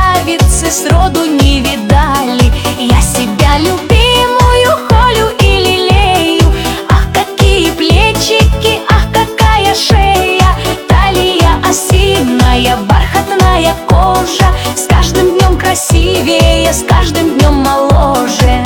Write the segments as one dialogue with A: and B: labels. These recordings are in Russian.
A: красавицы сроду не видали. Я себя любимую холю и лелею. Ах, какие плечики, ах, какая шея, талия осиная, бархатная кожа. С каждым днем красивее, с каждым днем моложе.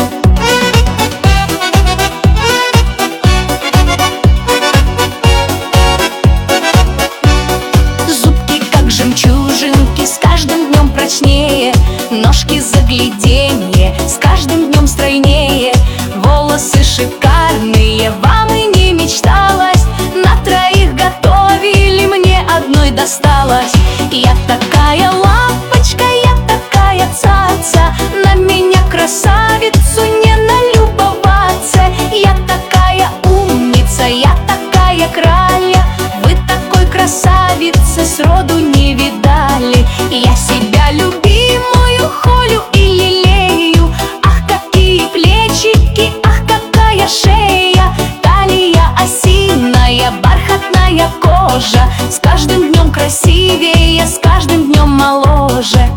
A: Жемчужинки с каждым днем прочнее, ножки загляденье с каждым днем стройнее. Волосы шикарные, вам и не мечталось, на троих готовили, мне одной досталось. Я такая лапочка, я такая цаца, на меня красавицу не налюбоваться. Я такая умница, я такая краля, вы такой красавицы сроду не видали. Я себя любимую холю и лелею. Ах, какие плечики, ах, какая шея, талия осиная, бархатная кожа. С каждым днем красивее, с каждым днем моложе.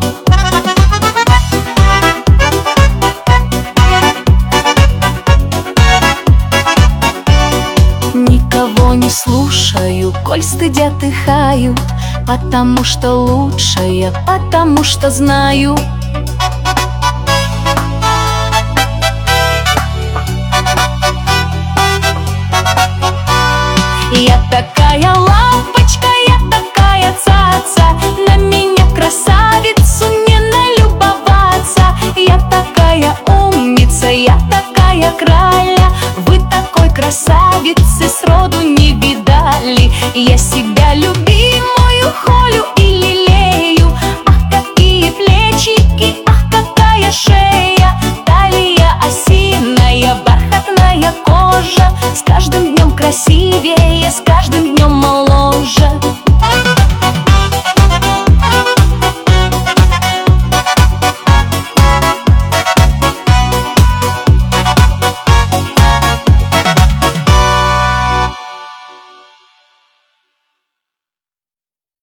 A: Никого не слушаю, коль стыдят и хаю, потому что лучшая, потому что знаю.